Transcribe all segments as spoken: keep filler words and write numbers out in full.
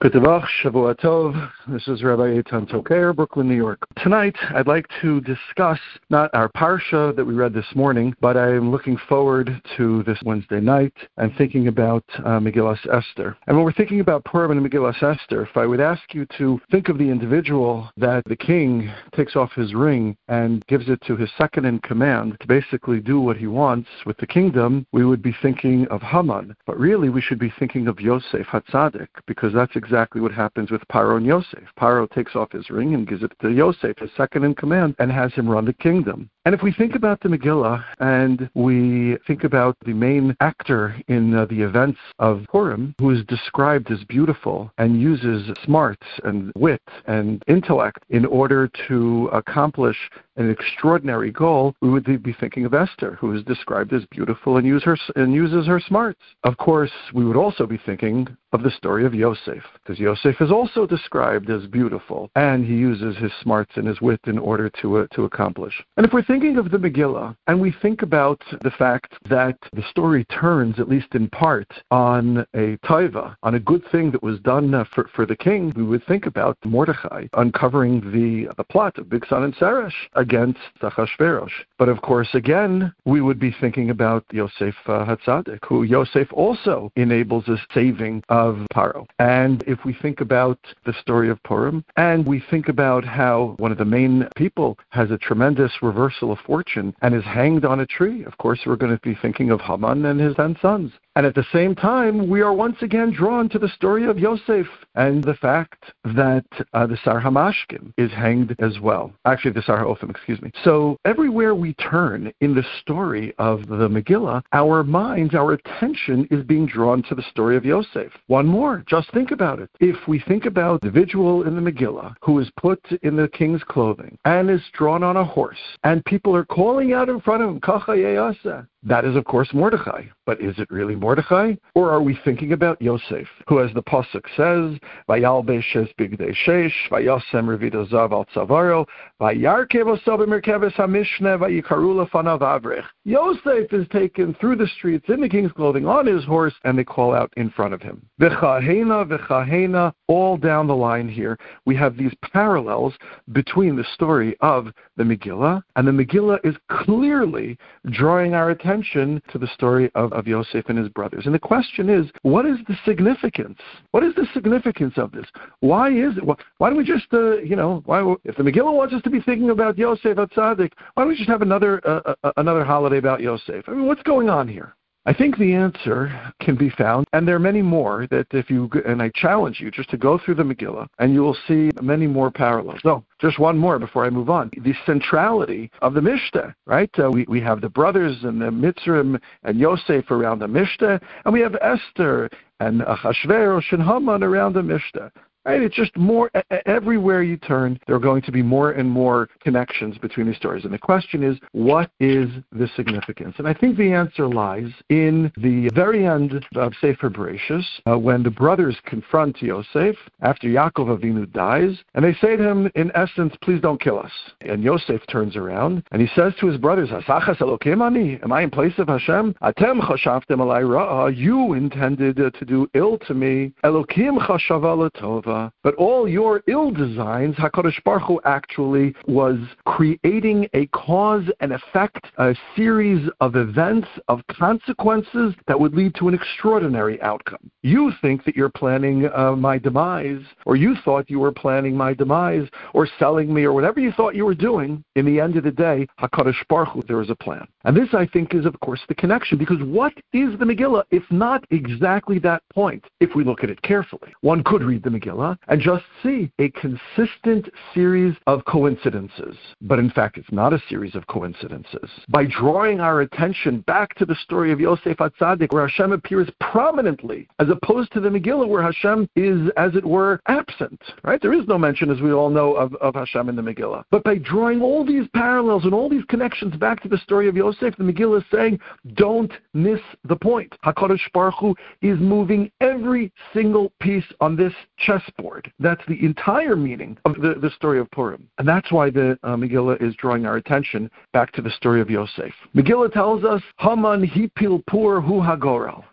Good Tavach, Shavua Tov. This is Rabbi Eitan Toker, Brooklyn, New York. Tonight, I'd like to discuss not our parsha that we read this morning, but I'm looking forward to this Wednesday night and thinking about uh, Megillas Esther. And when we're thinking about Purim and Megillas Esther, if I would ask you to think of the individual that the king takes off his ring and gives it to his second in command to basically do what he wants with the kingdom, we would be thinking of Haman. But really, we should be thinking of Yosef HaTzadik, because that's exactly exactly what happens with Paro and Yosef. Paro takes off his ring and gives it to Yosef, his second in command, and has him run the kingdom. And if we think about the Megillah and we think about the main actor in uh, the events of Purim, who is described as beautiful and uses smarts and wit and intellect in order to accomplish an extraordinary goal, we would be thinking of Esther, who is described as beautiful and, use her, and uses her smarts. Of course, we would also be thinking of the story of Yosef, because Yosef is also described as beautiful, and he uses his smarts and his wit in order to uh, to accomplish. And if we're thinking of the Megillah, and we think about the fact that the story turns, at least in part, on a taiva, on a good thing that was done uh, for, for the king, we would think about Mordechai uncovering the, the plot of Bigsan and Seresh against Achashverosh. But of course, again, we would be thinking about Yosef uh, HaTzadik, who Yosef also enables a saving of Paro. And if we think about the story of Purim, and we think about how one of the main people has a tremendous reversal of fortune and is hanged on a tree, of course, we're going to be thinking of Haman and his ten sons. And at the same time, we are once again drawn to the story of Yosef and the fact that uh, the Sar HaMashkim is hanged as well. Actually, the Sar HaOfim, excuse me. So everywhere we turn in the story of the Megillah, our minds, our attention is being drawn to the story of Yosef. One more, just think about it. If we think about the individual in the Megillah who is put in the king's clothing and is drawn on a horse, and people are calling out in front of him, Kacha Yeyasa, that is, of course, Mordechai. But is it really Mordechai? Or are we thinking about Yosef, who, as the Pasuk says, Vayalbesh es bigdei shesh, Vayasem revida zav al tzavaro, Vayarkev oso b'merkeves hamishne, Vayikaru lefanav avrech. Yosef is taken through the streets in the king's clothing on his horse, and they call out in front of him. V'chahena, v'chahena, all down the line here, we have these parallels between the story of the Megillah, and the Megillah is clearly drawing our attention to the story of, of Yosef and his brothers. And the question is, what is the significance? What is the significance of this? Why is it? Why don't we just, uh, you know, why, if the Megillah wants us to be thinking about Yosef HaTzadik, why don't we just have another uh, uh, another holiday about Yosef? I mean, what's going on here? I think the answer can be found, and there are many more that if you, and I challenge you just to go through the Megillah, and you will see many more parallels. So, just one more before I move on. The centrality of the Mishteh, right? Uh, we, we have the brothers and the Mitzrim and Yosef around the Mishteh, and we have Esther and Achashverosh and Haman around the Mishteh. Right? It's just more, everywhere you turn, there are going to be more and more connections between these stories. And the question is, what is the significance? And I think the answer lies in the very end of Sefer Bereshis, uh, when the brothers confront Yosef after Yaakov Avinu dies, and they say to him, in essence, please don't kill us. And Yosef turns around, and he says to his brothers, Hasachas Elokim ani? Am I in place of Hashem? Atem chashavtem alai ra'ah. You intended uh, to do ill to me. Elokim chashava latova. But all your ill designs, HaKadosh Baruch Hu actually was creating a cause and effect, a series of events, of consequences that would lead to an extraordinary outcome. You think that you're planning uh, my demise, or you thought you were planning my demise, or selling me, or whatever you thought you were doing. In the end of the day, HaKadosh Baruch Hu, there is a plan. And this, I think, is, of course, the connection, because what is the Megillah if not exactly that point? If we look at it carefully, one could read the Megillah and just see a consistent series of coincidences. But in fact, it's not a series of coincidences. By drawing our attention back to the story of Yosef HaTzadik, where Hashem appears prominently, as opposed to the Megillah, where Hashem is, as it were, absent. Right? There is no mention, as we all know, of, of Hashem in the Megillah. But by drawing all these parallels and all these connections back to the story of Yosef, the Megillah is saying, don't miss the point. HaKadosh Baruch Hu is moving every single piece on this chessboard. That's the entire meaning of the, the story of Purim. And that's why the uh, Megillah is drawing our attention back to the story of Yosef. Megillah tells us, Haman hipil pur hu hagorel.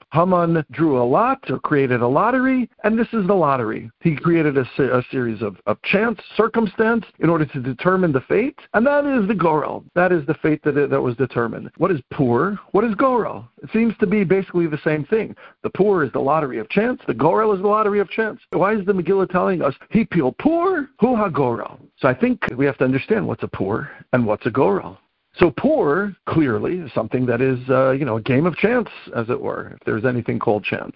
Haman drew a lot or created a lottery, and this is the lottery. He created a, a series of, of chance, circumstance, in order to determine the fate, and that is the Gorel. That is the fate that, that was determined. What is Pur? What is Gorel? It seems to be basically the same thing. The Pur is the lottery of chance. The Gorel is the lottery of chance. Why is the Megillah telling us, Hipil Pur, Hu HaGorel? So I think we have to understand what's a Pur and what's a Gorel. So Pur, clearly, is something that is, uh, you know, a game of chance, as it were, if there's anything called chance.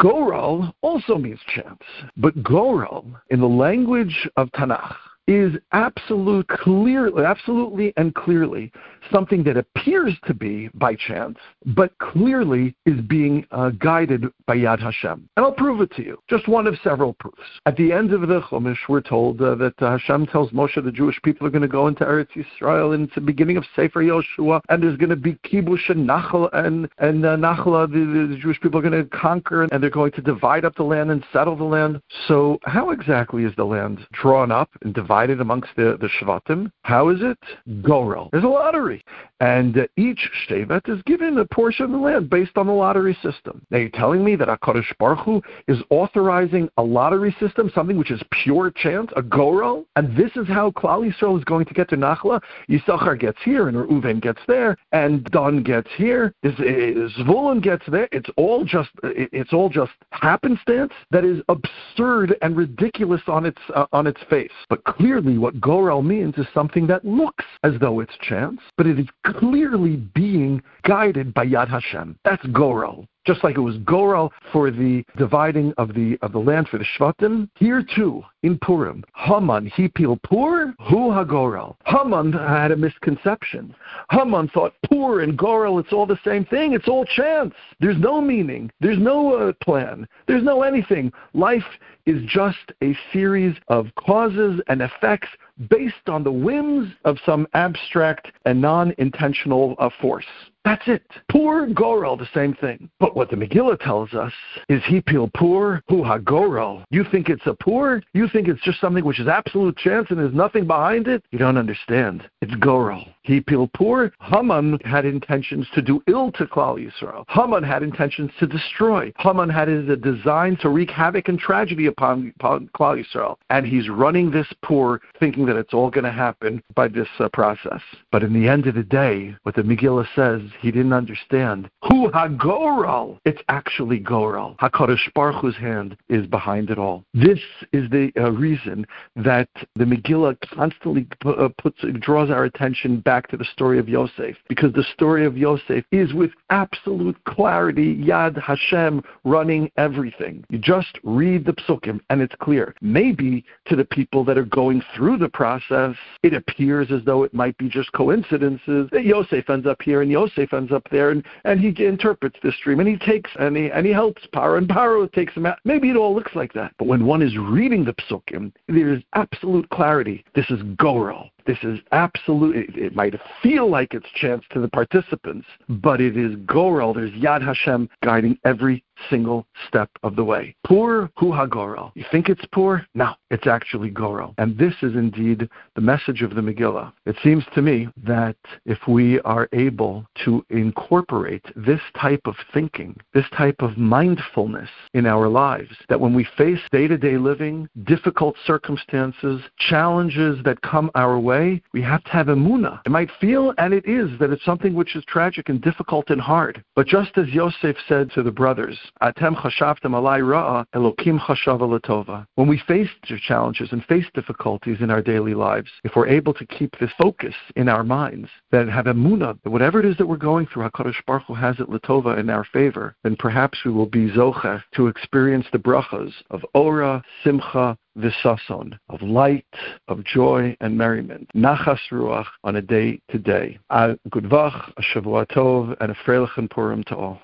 Gorel also means chance. But Gorel, in the language of Tanakh, is absolute, clearly, absolutely and clearly something that appears to be by chance, but clearly is being uh, guided by Yad Hashem. And I'll prove it to you. Just one of several proofs. At the end of the Chumash, we're told uh, that uh, Hashem tells Moshe the Jewish people are going to go into Eretz Yisrael, and it's the beginning of Sefer Yoshua, and there's going to be Kibush and Nachal, and, and uh, Nachla, the, the Jewish people are going to conquer, and they're going to divide up the land and settle the land. So how exactly is the land drawn up and divided amongst the, the Shvatim? How is it? Gorel. There's a lottery. And uh, each Shevet is given a portion of the land based on the lottery system. Now you're telling me that HaKadosh Baruch Hu is authorizing a lottery system, something which is pure chance, a Gorel, and this is how Klal Yisrael is going to get to Nachla? Yisachar gets here, and Reuven gets there, and Dan gets here, Zvulun gets there. It's all just it's all just happenstance that is absurd and ridiculous on its uh, on its face. But clearly what Gorel means is something that looks as though it's chance, but it is clearly being guided by Yad Hashem. That's Gorel. Just like it was Gorel for the dividing of the of the land for the Shvatim, here too, in Purim, Haman hipil Pur, Hu HaGorel. Haman had a misconception. Haman thought Pur and Gorel, it's all the same thing. It's all chance. There's no meaning. There's no uh, plan. There's no anything. Life is just a series of causes and effects based on the whims of some abstract and non-intentional uh, force. That's it. Pur, Gorel, the same thing. But what the Megillah tells us is Hipil Pur, Hu HaGorel. You think it's a Pur? You think it's just something which is absolute chance and there's nothing behind it? You don't understand. It's Gorel. Hipil Pur. Haman had intentions to do ill to Klal Yisrael. Haman had intentions to destroy. Haman had a design to wreak havoc and tragedy upon, upon Klal Yisrael. And he's running this Pur thinking that it's all going to happen by this uh, process. But in the end of the day, what the Megillah says, he didn't understand. Hu HaGorel. It's actually Gorel. HaKadosh Baruch Hu's hand is behind it all. This is the uh, reason that the Megillah constantly p- uh, puts draws our attention back to the story of Yosef, because the story of Yosef is with absolute clarity Yad Hashem running everything. You just read the psukim and it's clear. Maybe to the people that are going through the process, it appears as though it might be just coincidences that Yosef ends up here and Yosef ends up there, and, and he interprets this dream, and he takes and he and he helps Paro, and Paro takes him out. Maybe it all looks like that, but when one is reading the psukim, there is absolute clarity. This is Gorel. This is absolute. It, it might feel like it's chance to the participants, but it is Gorel. There's Yad Hashem guiding every single step of the way. Pur, Hu HaGorel. You think it's Pur? No, it's actually Gorel. And this is indeed the message of the Megillah. It seems to me that if we are able to incorporate this type of thinking, this type of mindfulness in our lives, that when we face day-to-day living, difficult circumstances, challenges that come our way, we have to have emunah. It might feel, and it is, that it's something which is tragic and difficult and hard. But just as Yosef said to the brothers, Atem chashavtem alai ra'a, Elokim chashava latova. When we face challenges and face difficulties in our daily lives, if we're able to keep this focus in our minds, that have emunah, that whatever it is that we're going through, HaKadosh Baruch Hu has it latova in our favor, then perhaps we will be zocheh to experience the brachas of ora, simcha, v'sason, of light, of joy and merriment, nachas ruach on a day to day. A good vach, a shavua tov, and a freilichen Purim to all.